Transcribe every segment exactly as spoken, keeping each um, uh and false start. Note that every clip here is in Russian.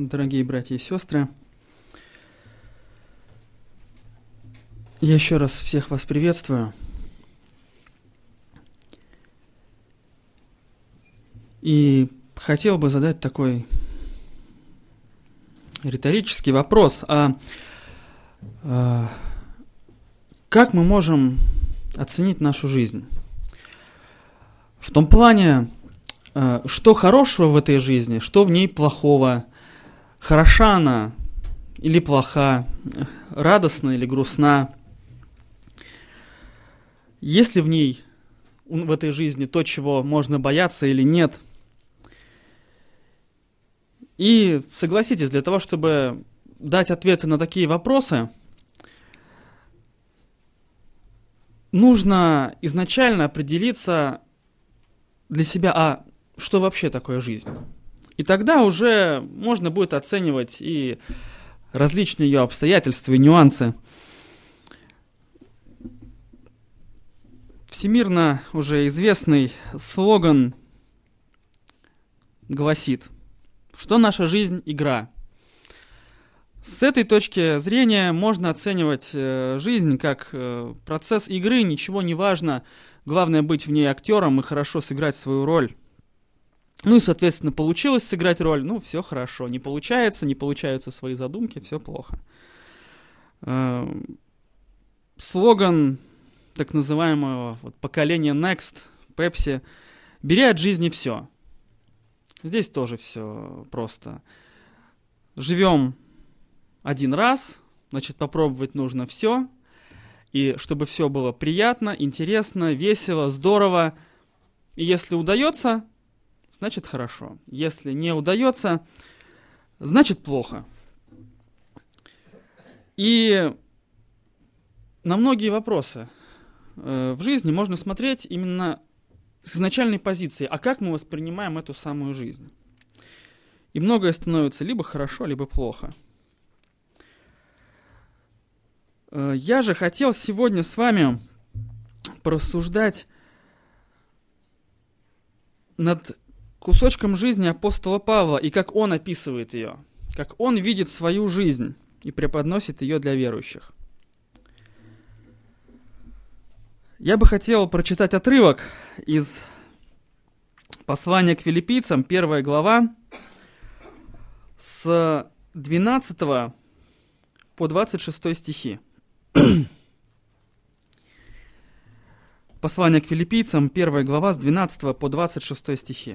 дорогие братья и сестры. Я еще раз всех вас приветствую. И хотел бы задать такой риторический вопрос. А, а как мы можем оценить нашу жизнь? В том плане, а, что хорошего в этой жизни, что в ней плохого, хороша она или плоха, радостна или грустна. Есть ли в ней, в этой жизни, то, чего можно бояться или нет? И согласитесь, для того, чтобы дать ответы на такие вопросы, нужно изначально определиться для себя, а что вообще такое жизнь? И тогда уже можно будет оценивать и различные ее обстоятельства и нюансы. Всемирно уже известный слоган гласит, что наша жизнь – игра. С этой точки зрения можно оценивать жизнь как процесс игры, ничего не важно, главное быть в ней актером и хорошо сыграть свою роль. Ну и, соответственно, получилось сыграть роль, ну, все хорошо. Не получается, не получаются свои задумки, все плохо. Слоган так называемого вот, поколения Next, Pepsi, бери от жизни все. Здесь тоже все просто. Живем один раз, значит, попробовать нужно все. И чтобы все было приятно, интересно, весело, здорово. И если удается, значит хорошо. Если не удается, значит плохо. И на многие вопросы э, в жизни можно смотреть именно с изначальной позиции. А как мы воспринимаем эту самую жизнь? И многое становится либо хорошо, либо плохо. Э, я же хотел сегодня с вами порассуждать над кусочком жизни апостола Павла и как он описывает ее, как он видит свою жизнь и преподносит ее для верующих. Я бы хотел прочитать отрывок из послания к филиппийцам, первая глава, с двенадцатого по двадцать шестой стихи. Послание к филиппийцам, первая глава, с двенадцатого по двадцать шестой стихи.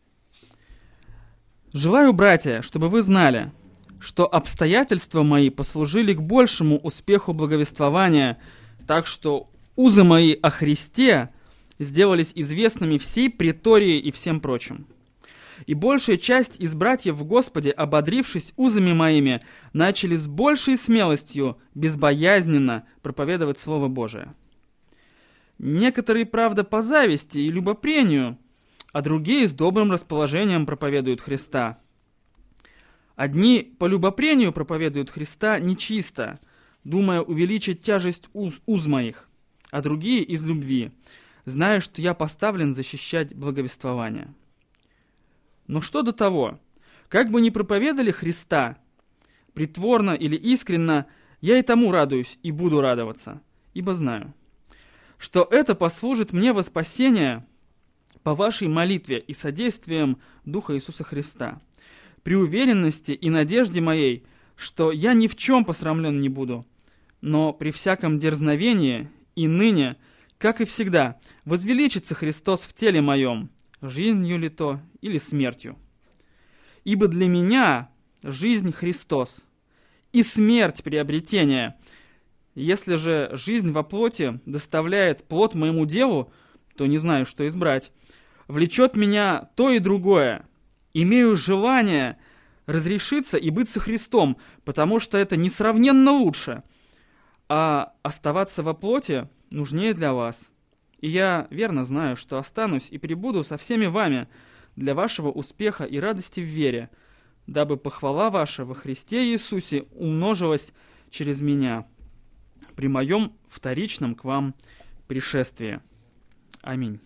«Желаю, братья, чтобы вы знали, что обстоятельства мои послужили к большему успеху благовествования, так что узы мои о Христе сделались известными всей претории и всем прочим. И большая часть из братьев в Господе, ободрившись узами моими, начали с большей смелостью, безбоязненно проповедовать Слово Божие. Некоторые, правда, по зависти и любопрению, а другие с добрым расположением проповедуют Христа. Одни по любопрению проповедуют Христа нечисто, думая увеличить тяжесть уз, уз моих, а другие из любви, зная, что я поставлен защищать благовествование. Но что до того, как бы ни проповедали Христа, притворно или искренно, я и тому радуюсь и буду радоваться, ибо знаю, что это послужит мне во спасение по вашей молитве и содействием Духа Иисуса Христа, при уверенности и надежде моей, что я ни в чем посрамлен не буду, но при всяком дерзновении и ныне, как и всегда, возвеличится Христос в теле моем, жизнью ли то или смертью. Ибо для меня жизнь Христос, и смерть приобретение. Если же жизнь во плоти доставляет плод моему делу, то не знаю, что избрать. Влечет меня то и другое. Имею желание разрешиться и быть со Христом, потому что это несравненно лучше. А оставаться во плоти нужнее для вас. И я верно знаю, что останусь и пребуду со всеми вами для вашего успеха и радости в вере, дабы похвала ваша во Христе Иисусе умножилась через меня при моем вторичном к вам пришествии. Аминь.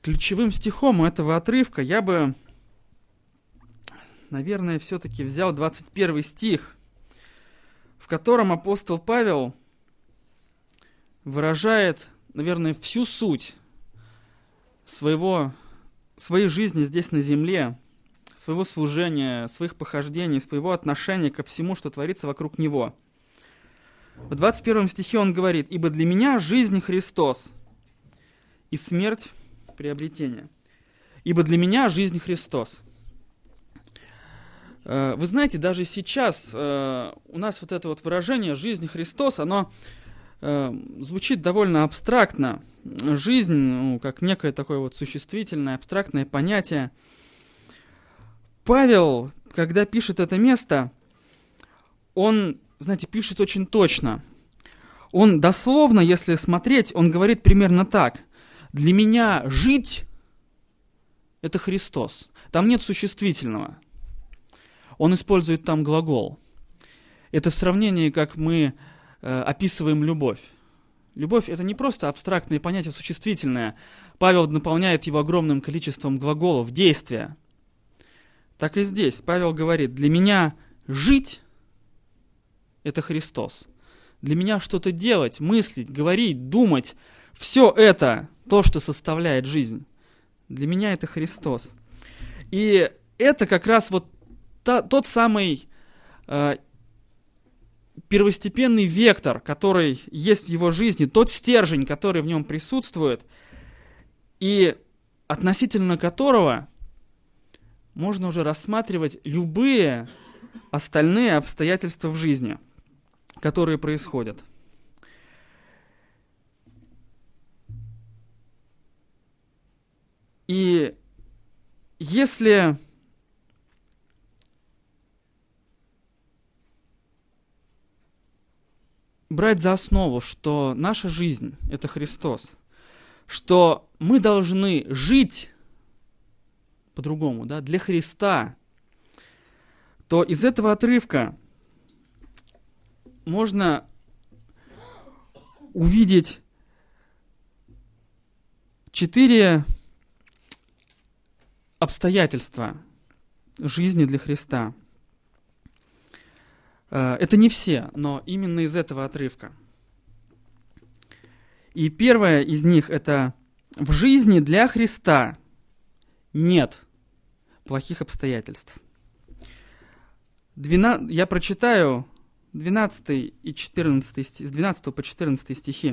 ключевым стихом этого отрывка я бы, наверное, все-таки взял двадцать первый стих, в котором апостол Павел выражает, наверное, всю суть своего, своей жизни здесь на земле, своего служения, своих похождений, своего отношения ко всему, что творится вокруг него. В двадцать первом стихе он говорит: «Ибо для меня жизнь Христос, и смерть приобретение». Ибо для меня жизнь Христос. Вы знаете, даже сейчас у нас вот это вот выражение «жизнь Христос», оно звучит довольно абстрактно. Жизнь, ну, как некое такое вот существительное, абстрактное понятие. Павел, когда пишет это место, он, знаете, пишет очень точно. Он дословно, если смотреть, он говорит примерно так: «Для меня жить – это Христос». Там нет существительного. Он использует там глагол. Это в сравнении, как мы э, описываем любовь. Любовь – это не просто абстрактное понятие существительное. Павел наполняет его огромным количеством глаголов, действия. Так и здесь Павел говорит: «Для меня жить – это Христос». Для меня что-то делать, мыслить, говорить, думать – все это то, что составляет жизнь. Для меня это Христос. И это как раз вот та, тот самый э, первостепенный вектор, который есть в его жизни, тот стержень, который в нем присутствует, и относительно которого можно уже рассматривать любые остальные обстоятельства в жизни, которые происходят. И если брать за основу, что наша жизнь – это Христос, что мы должны жить по-другому, да, для Христа, то из этого отрывка можно увидеть четыре обстоятельства жизни для Христа. Это не все, но именно из этого отрывка. И первое из них – это: в жизни для Христа нет плохих обстоятельств. Двена... Я прочитаю двенадцатый и четырнадцатый стих, с двенадцатого по четырнадцатый стихи.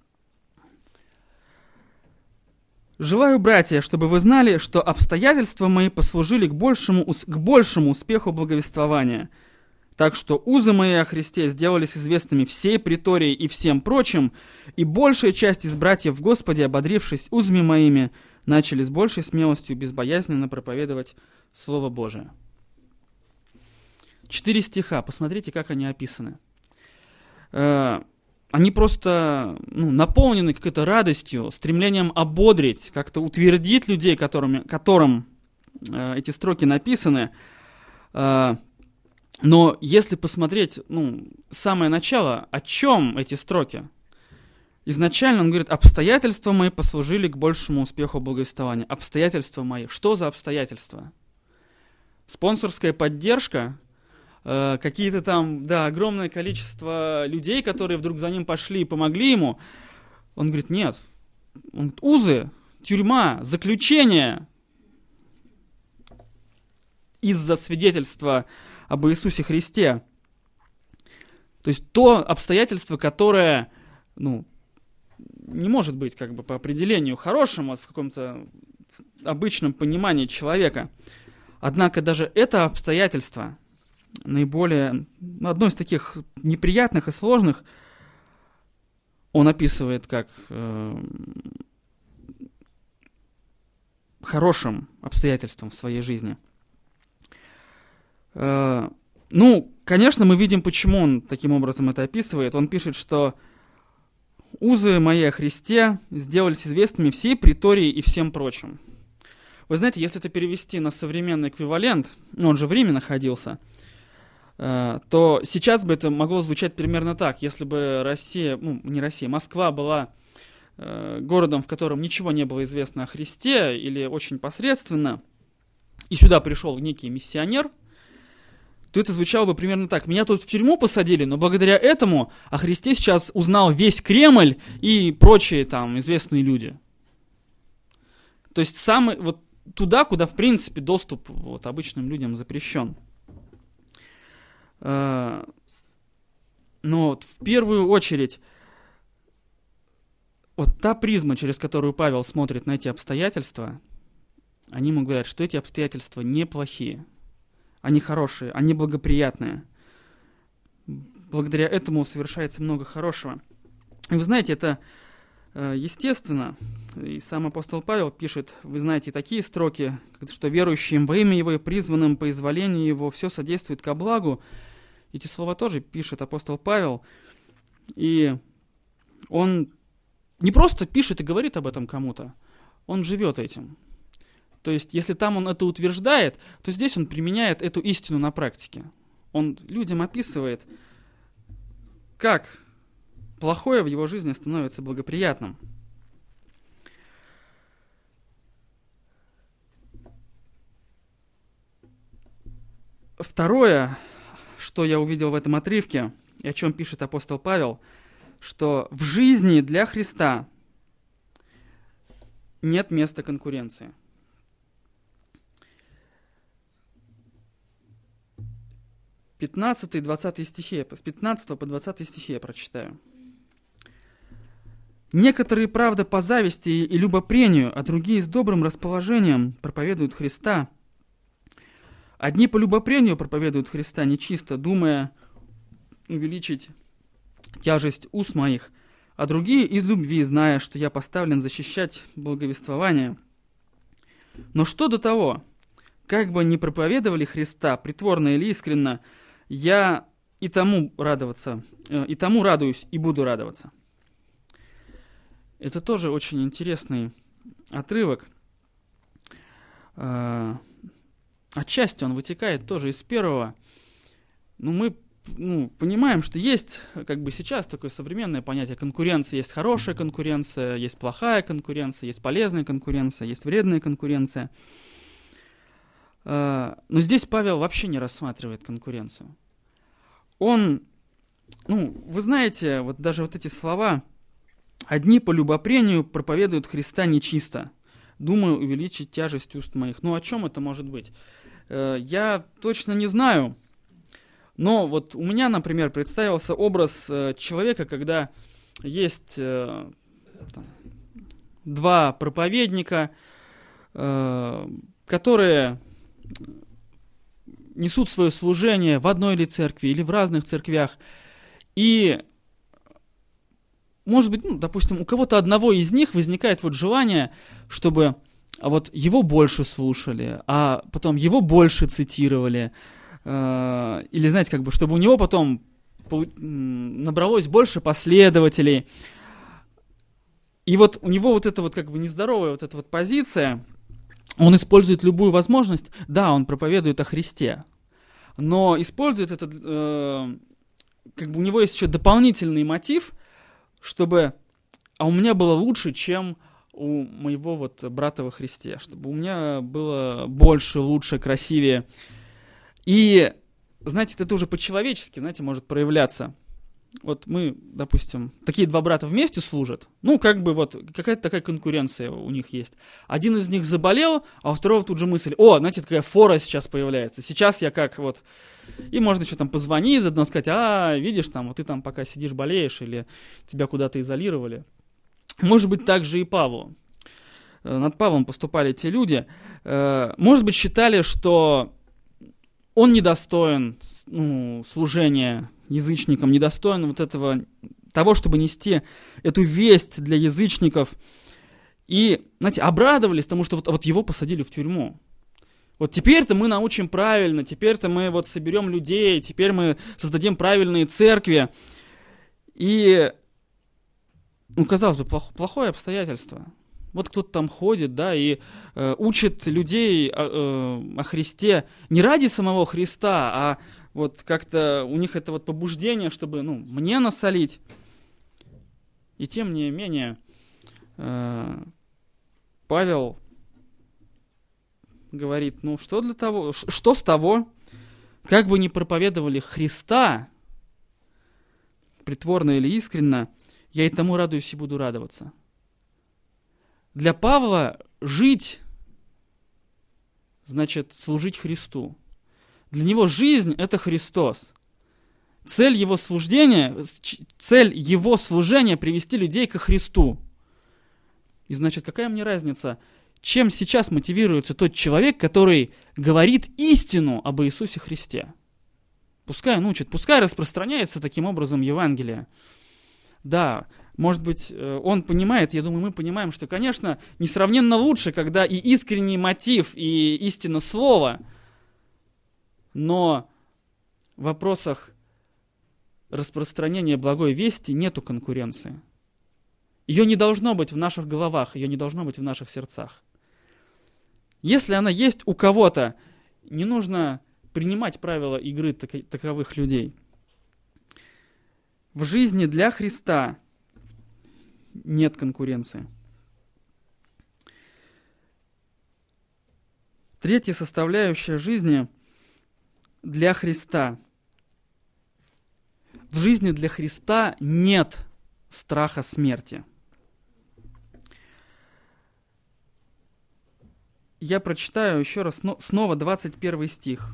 «Желаю, братья, чтобы вы знали, что обстоятельства мои послужили к большему, к большему успеху благовествования. Так что узы мои о Христе сделались известными всей притории и всем прочим, и большая часть из братьев в Господе, ободрившись узами моими, начали с большей смелостью безбоязненно проповедовать Слово Божие». Четыре стиха, посмотрите, как они описаны. Они просто ну, наполнены какой-то радостью, стремлением ободрить, как-то утвердить людей, которыми, которым э, эти строки написаны. Э, но если посмотреть ну, самое начало, о чем эти строки? Изначально он говорит: обстоятельства мои послужили к большему успеху благовествования. Обстоятельства мои. Что за обстоятельства? Спонсорская поддержка? Какие-то там, да, огромное количество людей, которые вдруг за ним пошли и помогли ему. Он говорит: нет. Он говорит: узы, тюрьма, заключение из-за свидетельства об Иисусе Христе. То есть то обстоятельство, которое, ну, не может быть как бы по определению хорошим вот, в каком-то обычном понимании человека. Однако даже это обстоятельство наиболее, одно из таких неприятных и сложных, он описывает как э, хорошим обстоятельством в своей жизни. Э, ну, конечно, мы видим, почему он таким образом это описывает. Он пишет, что узы мои о Христе сделались известными всей притории и всем прочим. Вы знаете, если это перевести на современный эквивалент, ну, он же в Риме находился, то сейчас бы это могло звучать примерно так. Если бы Россия, ну не Россия, Москва была э, городом, в котором ничего не было известно о Христе или очень посредственно, и сюда пришел некий миссионер, то это звучало бы примерно так. Меня тут в тюрьму посадили, но благодаря этому о Христе сейчас узнал весь Кремль и прочие там известные люди. То есть самый, вот туда, куда в принципе доступ вот, обычным людям запрещен. Но вот в первую очередь вот та призма, через которую Павел смотрит на эти обстоятельства, они ему говорят, что эти обстоятельства неплохие. Они хорошие, они благоприятные. Благодаря этому совершается много хорошего. И вы знаете, это э, естественно. И сам апостол Павел пишет, вы знаете, такие строки, что верующим во имя Его и призванным по изволению Его все содействует ко благу. Эти слова тоже пишет апостол Павел. И он не просто пишет и говорит об этом кому-то, он живет этим. То есть, если там он это утверждает, то здесь он применяет эту истину на практике. Он людям описывает, как плохое в его жизни становится благоприятным. Второе, что я увидел в этом отрывке, и о чем пишет апостол Павел, что в жизни для Христа нет места конкуренции. пятнадцатый и двадцатый стихи, с пятнадцатого по двадцатый стихи я прочитаю. «Некоторые, правда, по зависти и любопрению, а другие с добрым расположением проповедуют Христа. Одни по любопрению проповедуют Христа нечисто, думая увеличить тяжесть уст моих, а другие из любви, зная, что я поставлен защищать благовествование. Но что до того, как бы ни проповедовали Христа, притворно или искренно, я и тому радоваться, и тому радуюсь, и буду радоваться». Это тоже очень интересный отрывок. Отчасти он вытекает тоже из первого. Но мы ну, понимаем, что есть как бы сейчас такое современное понятие конкуренции. Есть хорошая конкуренция, есть плохая конкуренция, есть полезная конкуренция, есть вредная конкуренция. Но здесь Павел вообще не рассматривает конкуренцию. Он, ну, вы знаете, вот даже вот эти слова: «Одни по любопрению проповедуют Христа нечисто, думаю увеличить тяжесть уст моих». Ну, о чем это может быть? Я точно не знаю, но вот у меня, например, представился образ человека, когда есть там два проповедника, которые несут свое служение в одной или церкви, или в разных церквях. И, может быть, ну, допустим, у кого-то одного из них возникает вот желание, чтобы вот его больше слушали, а потом его больше цитировали. Э, или, знаете, как бы, чтобы у него потом набралось больше последователей. И вот у него вот эта вот как бы нездоровая вот эта вот позиция. Он использует любую возможность, да, он проповедует о Христе, но использует этот, э, как бы у него есть еще дополнительный мотив, чтобы, а у меня было лучше, чем у моего вот брата во Христе, чтобы у меня было больше, лучше, красивее. И, знаете, это уже по-человечески, знаете, может проявляться. Вот мы, допустим, такие два брата вместе служат, ну, как бы вот какая-то такая конкуренция у них есть. Один из них заболел, а у второго тут же мысль: о, знаете, такая фора сейчас появляется, сейчас я как вот... И можно еще там позвонить, заодно сказать: а, видишь, там, вот ты там пока сидишь, болеешь, или тебя куда-то изолировали. Может быть, так же и Павлу. Над Павлом поступали те люди, может быть, считали, что он недостоин, ну, служения язычникам, недостоин вот этого, того, чтобы нести эту весть для язычников. И, знаете, обрадовались тому, что вот, вот его посадили в тюрьму. Вот теперь-то мы научим правильно, теперь-то мы вот соберем людей, теперь мы создадим правильные церкви. И, ну, казалось бы, плох, плохое обстоятельство. Вот кто-то там ходит, да, и э, учит людей о, э, о Христе не ради самого Христа, а вот как-то у них это вот побуждение, чтобы, ну, мне насолить. И тем не менее, э, Павел говорит, ну что для того, что с того, как бы ни проповедовали Христа, притворно или искренно, я и тому радуюсь и буду радоваться. Для Павла жить значит служить Христу. Для него жизнь — это Христос. Цель его служения, цель его служения — привести людей ко Христу. И значит, какая мне разница, чем сейчас мотивируется тот человек, который говорит истину об Иисусе Христе? Пускай он учит, пускай распространяется таким образом Евангелие. Да, может быть, он понимает, я думаю, мы понимаем, что, конечно, несравненно лучше, когда и искренний мотив, и истина слова, но в вопросах распространения благой вести нету конкуренции. Ее не должно быть в наших головах, ее не должно быть в наших сердцах. Если она есть у кого-то, не нужно принимать правила игры таковых людей. В жизни для Христа нет конкуренции. Третья составляющая жизни для Христа. В жизни для Христа нет страха смерти. Я прочитаю еще раз снова двадцать первый стих.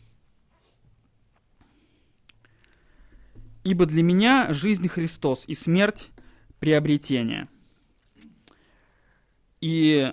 «Ибо для меня жизнь Христос, и смерть — приобретение». И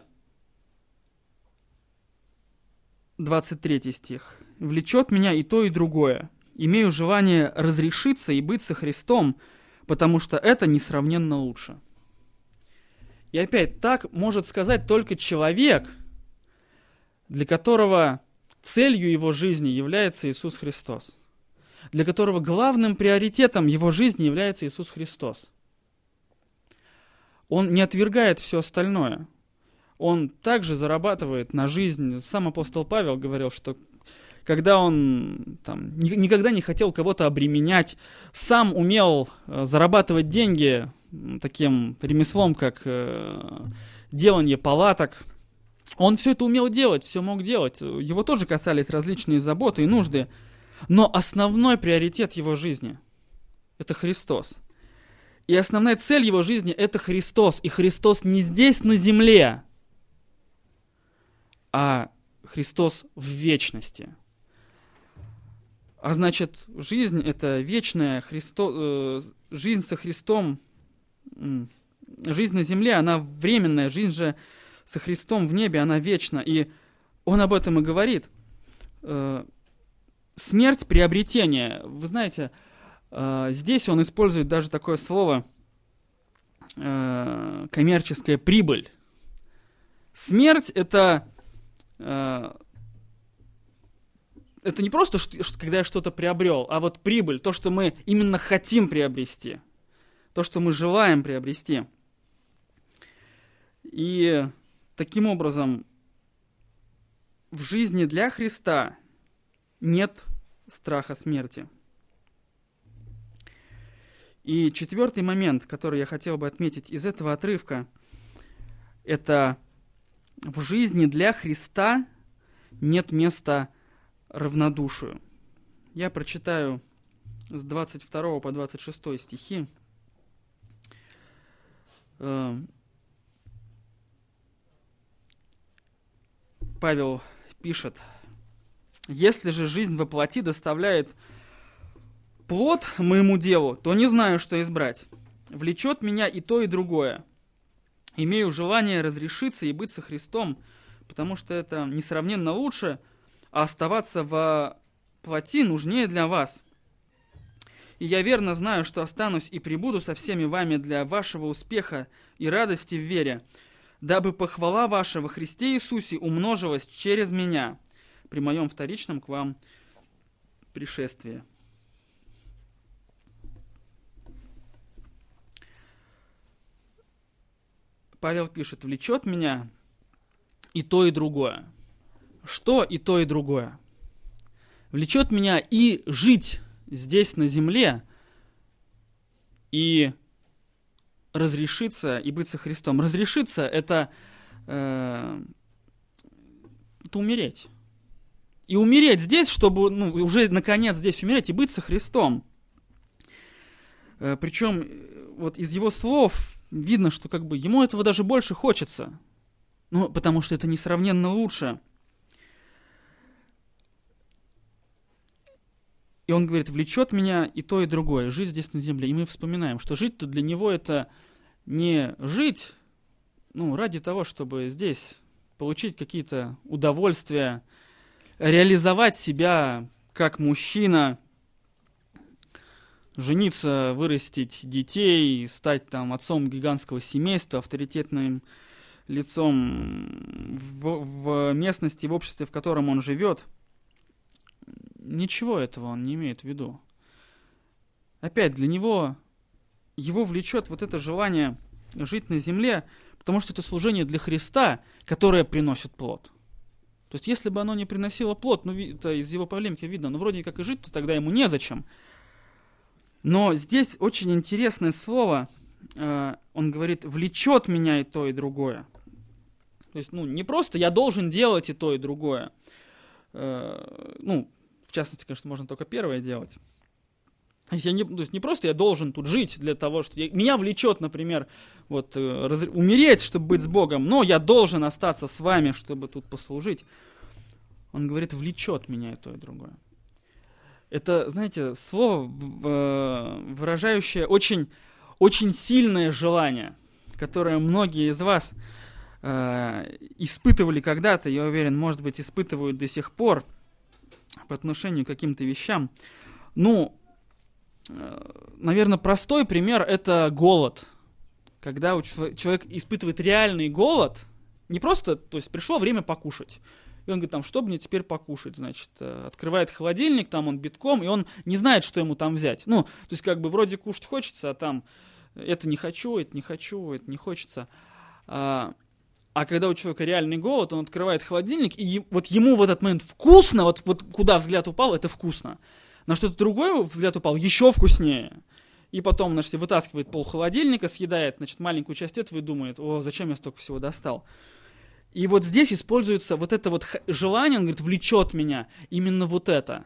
двадцать третий стих. «Влечет меня и то, и другое. Имею желание разрешиться и быть со Христом, потому что это несравненно лучше». И опять, так может сказать только человек, для которого целью его жизни является Иисус Христос, для которого главным приоритетом его жизни является Иисус Христос. Он не отвергает все остальное. Он также зарабатывает на жизнь. Сам апостол Павел говорил, что когда он там, никогда не хотел кого-то обременять, сам умел зарабатывать деньги таким ремеслом, как делание палаток. Он все это умел делать, все мог делать. Его тоже касались различные заботы и нужды. Но основной приоритет его жизни – это Христос. И основная цель его жизни – это Христос. И Христос не здесь, на земле, а Христос в вечности. А значит, жизнь – это вечная, Христо... э, жизнь со Христом, жизнь на земле, она временная, жизнь же со Христом в небе, она вечна. И он об этом и говорит. Э, смерть – приобретение. Вы знаете, э, здесь он использует даже такое слово э, коммерческая прибыль. Смерть – это... Э, Это не просто, когда я что-то приобрел, а вот прибыль, то, что мы именно хотим приобрести, то, что мы желаем приобрести. И таким образом в жизни для Христа нет страха смерти. И четвертый момент, который я хотел бы отметить из этого отрывка, это в жизни для Христа нет места равнодушию. Я прочитаю с двадцать второго по двадцать шестой стихи. Павел пишет: «Если же жизнь во плоти доставляет плод моему делу, то не знаю, что избрать. Влечет меня и то, и другое. Имею желание разрешиться и быть со Христом, потому что это несравненно лучше, а оставаться во плоти нужнее для вас. И я верно знаю, что останусь и пребуду со всеми вами для вашего успеха и радости в вере, дабы похвала ваша во Христе Иисусе умножилась через меня при моем вторичном к вам пришествии». Павел пишет: «Влечет меня и то, и другое». Что и то, и другое? Влечет меня и жить здесь, на земле, и разрешиться и быть со Христом. Разрешиться — это, э, это умереть. И умереть здесь, чтобы ну, уже наконец здесь умереть и быть со Христом. Э, причем вот из его слов видно, что как бы ему этого даже больше хочется. Ну, потому что это несравненно лучше. И он говорит, влечет меня и то, и другое, жить здесь на земле. И мы вспоминаем, что жить-то для него это не жить, ну, ради того, чтобы здесь получить какие-то удовольствия, реализовать себя как мужчина, жениться, вырастить детей, стать там отцом гигантского семейства, авторитетным лицом в, в местности, в обществе, в котором он живет. Ничего этого он не имеет в виду. Опять, для него, его влечет вот это желание жить на земле, потому что это служение для Христа, которое приносит плод. То есть, если бы оно не приносило плод, ну, это из его полемики видно, ну, вроде как и жить-то тогда ему незачем. Но здесь очень интересное слово, э, он говорит, влечет меня и то, и другое. То есть, ну, не просто я должен делать и то, и другое. Э, ну, в частности, конечно, можно только первое делать. Я не, то есть не просто я должен тут жить для того, что... Я, меня влечет, например, вот, э, раз, умереть, чтобы быть с Богом, но я должен остаться с вами, чтобы тут послужить. Он говорит, влечет меня и то, и другое. Это, знаете, слово, выражающее очень, очень сильное желание, которое многие из вас э, испытывали когда-то, я уверен, может быть, испытывают до сих пор по отношению к каким-то вещам. Ну, э, наверное, простой пример — это голод. Когда у человека, человек испытывает реальный голод, не просто, то есть пришло время покушать. И он говорит, там, что мне теперь покушать, значит, открывает холодильник, там он битком, и он не знает, что ему там взять. Ну, то есть, как бы, вроде кушать хочется, а там, это не хочу, это не хочу, это не хочется. А, а когда у человека реальный голод, он открывает холодильник, и вот ему в этот момент вкусно, вот, вот куда взгляд упал, это вкусно. На что-то другое взгляд упал, еще вкуснее. И потом, значит, вытаскивает пол холодильника, съедает, значит, маленькую часть этого и думает, о, зачем я столько всего достал. И вот здесь используется вот это вот желание, он говорит, влечет меня, именно вот это.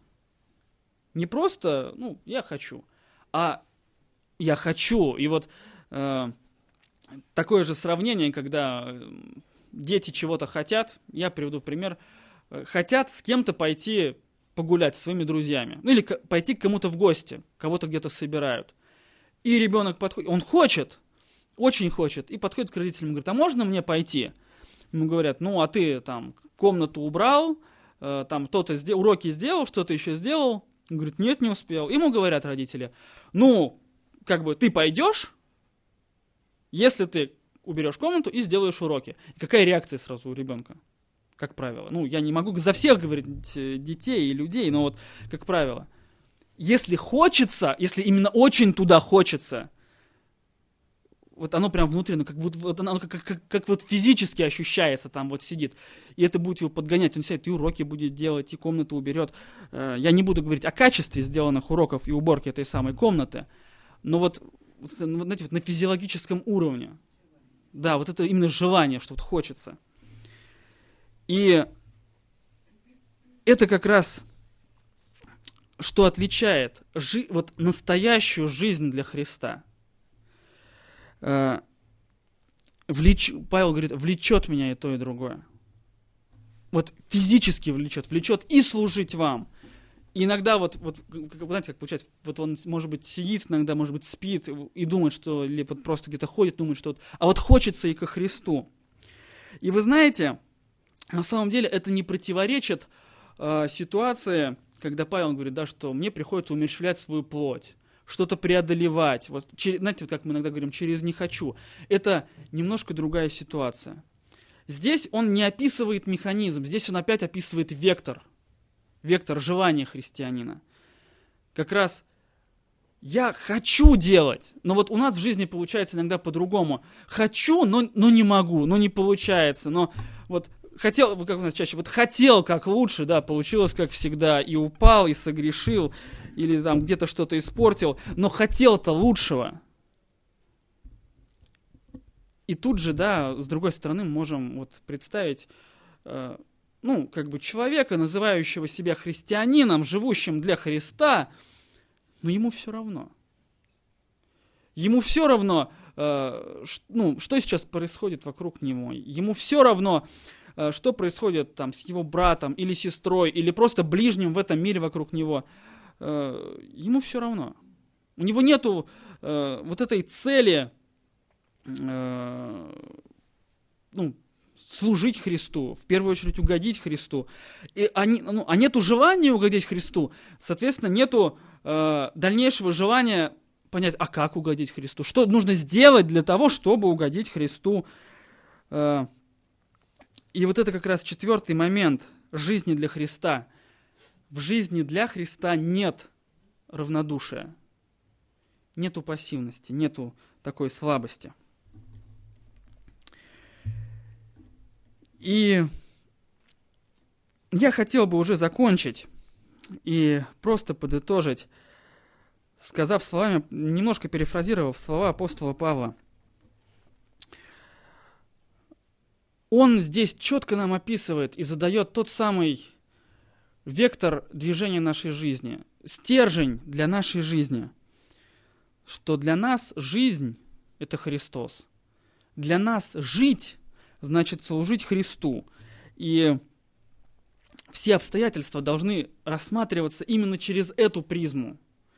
Не просто, ну, я хочу, а я хочу. И вот э, такое же сравнение, когда дети чего-то хотят, я приведу в пример, хотят с кем-то пойти погулять, со своими друзьями, ну или к- пойти к кому-то в гости, кого-то где-то собирают. И ребенок подходит, он хочет, очень хочет, и подходит к родителям и говорит, а можно мне пойти? Ему говорят, ну, а ты там комнату убрал, э, там кто-то сде- уроки сделал, что-то еще сделал. Он говорит, нет, не успел. Ему говорят родители, ну, как бы ты пойдешь, если ты уберешь комнату и сделаешь уроки. И какая реакция сразу у ребенка, как правило? Ну, я не могу за всех говорить детей и людей, но вот, как правило, если хочется, если именно очень туда хочется, вот оно прям внутри, ну, как, вот, вот оно как, как, как, как вот физически ощущается, там вот сидит. И это будет его подгонять. Он сядет и уроки будет делать, и комнату уберет. Я не буду говорить о качестве сделанных уроков и уборки этой самой комнаты, но вот, вот знаете, вот на физиологическом уровне. Да, вот это именно желание, что вот хочется. И это как раз, что отличает жи- вот настоящую жизнь для Христа. Влеч... Павел говорит, влечет меня и то, и другое. Вот физически влечет, влечет и служить вам. И иногда вот, вот знаете, как получается, вот он, может быть, сидит, иногда, может быть, спит и думает, что, или вот просто где-то ходит, думает, что вот, а вот хочется и ко Христу. И вы знаете, на самом деле это не противоречит э, ситуации, когда Павел говорит, да, что мне приходится умерщвлять свою плоть, что-то преодолевать. Вот, через, знаете, как мы иногда говорим, через «не хочу». Это немножко другая ситуация. Здесь он не описывает механизм, здесь он опять описывает вектор. Вектор желания христианина. Как раз я хочу делать, но вот у нас в жизни получается иногда по-другому. Хочу, но, но не могу, но не получается. Но вот хотел, как у нас чаще, вот хотел как лучше, да, получилось как всегда, и упал, и согрешил, или там где-то что-то испортил, но хотел-то лучшего. И тут же, да, с другой стороны, можем вот представить, э, ну, как бы человека, называющего себя христианином, живущим для Христа, но ему все равно. Ему все равно, э, ш, ну, что сейчас происходит вокруг него. Ему все равно, э, что происходит там с его братом или сестрой, или просто ближним в этом мире вокруг него. Э, ему все равно. У него нету э, вот этой цели, э, ну, служить Христу, в первую очередь угодить Христу. И, а, не, ну, а нету желания угодить Христу, соответственно, нету э, дальнейшего желания понять, а как угодить Христу, что нужно сделать для того, чтобы угодить Христу. Э, и вот это как раз четвертый момент жизни для Христа. В жизни для Христа нет равнодушия, нету пассивности, нету такой слабости. И я хотел бы уже закончить и просто подытожить, сказав словами, немножко перефразировав слова апостола Павла. Он здесь четко нам описывает и задает тот самый вектор движения нашей жизни, стержень для нашей жизни, что для нас жизнь – это Христос. Для нас жить – значит служить Христу. И все обстоятельства должны рассматриваться именно через эту призму.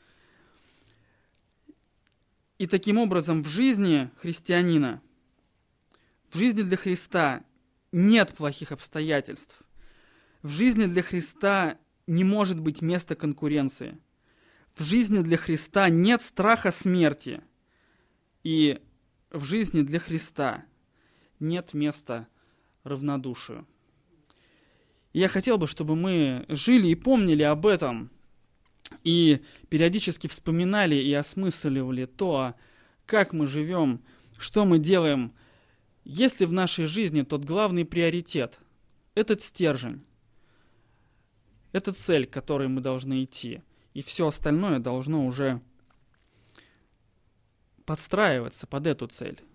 И таким образом в жизни христианина, в жизни для Христа нет плохих обстоятельств. В жизни для Христа не может быть места конкуренции. В жизни для Христа нет страха смерти. И в жизни для Христа нет места равнодушию. И я хотел бы, чтобы мы жили и помнили об этом, и периодически вспоминали и осмысливали то, как мы живем, что мы делаем, если в нашей жизни тот главный приоритет, этот стержень, это цель, к которой мы должны идти, и все остальное должно уже подстраиваться под эту цель.